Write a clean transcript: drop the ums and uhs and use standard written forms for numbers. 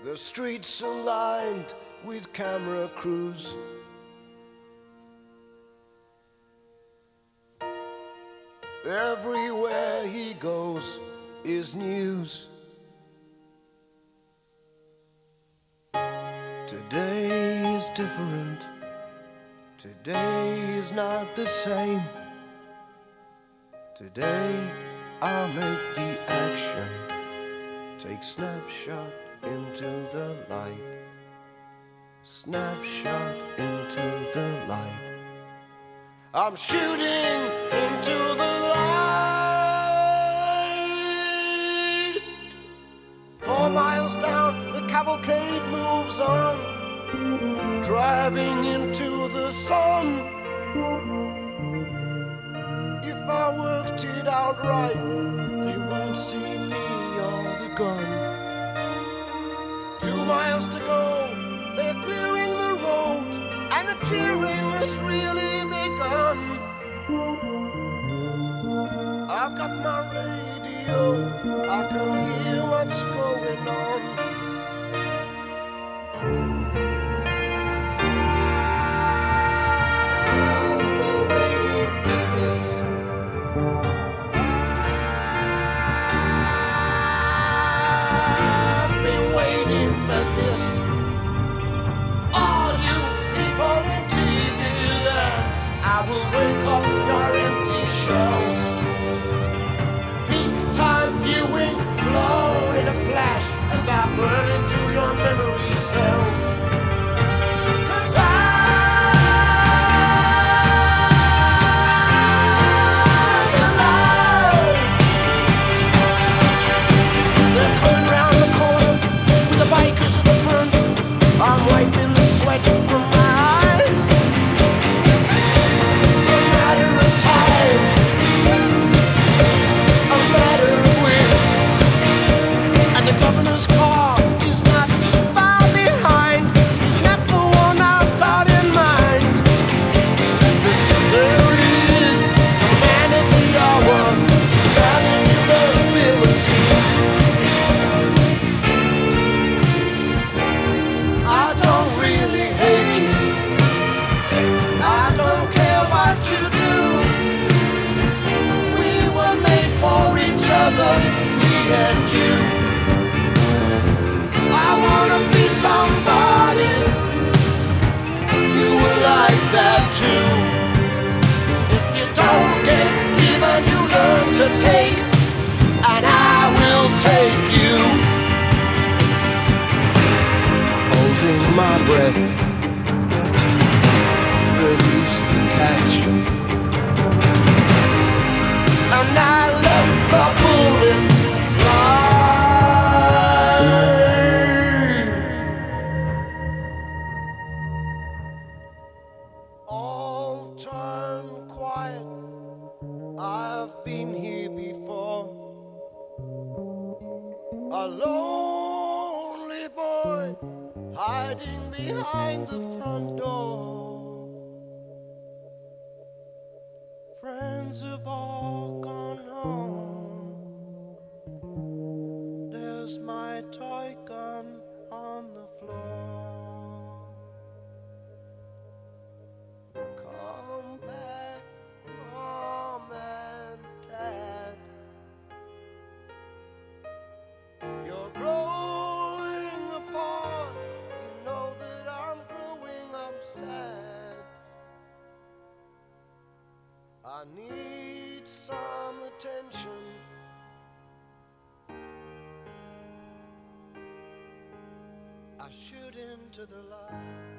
The streets are lined with camera crews. Everywhere he goes is news. Today is different. Today is not the same. Today I'll make the action take snapshot into the light. Snapshot into the light. I'm shooting into the light. 4 miles down, the cavalcade moves on, driving into the sun. If I worked it out right, they won't see me or the gun. 2 miles to go, they're clearing the road, and the cheering has really begun. I've got my radio, I can hear what's going on. I've been waiting for this. I've been waiting for this. All you people in TV land, I will wake up your empty shells. Peak time viewing blown in a flash as I burn into your memory cells. 'Cause I'm alive. They're coming round the corner with the bikers at the front. I'm wiping the sweat from my eyes. It's a matter of time, a matter of will. And the governor's car is not far behind. He's not the one I've got in mind. 'Cause there is a man at the hour selling you the limousine. I don't really hate you. I don't care what you do. We were made for each other, me and you. I wanna be somebody. You will like that too. If you don't get given, you learn to take, and I will take you. Holding my breath, release the catch, and I let the bullet fly. All turn quiet, I've been here before. A lonely boy hiding behind the front door. Friends have all gone home. There's my toy gun on the floor. Come back, Mom and Dad. You're growing apart. You know that I'm growing up sad. I need some attention. I shoot into the light.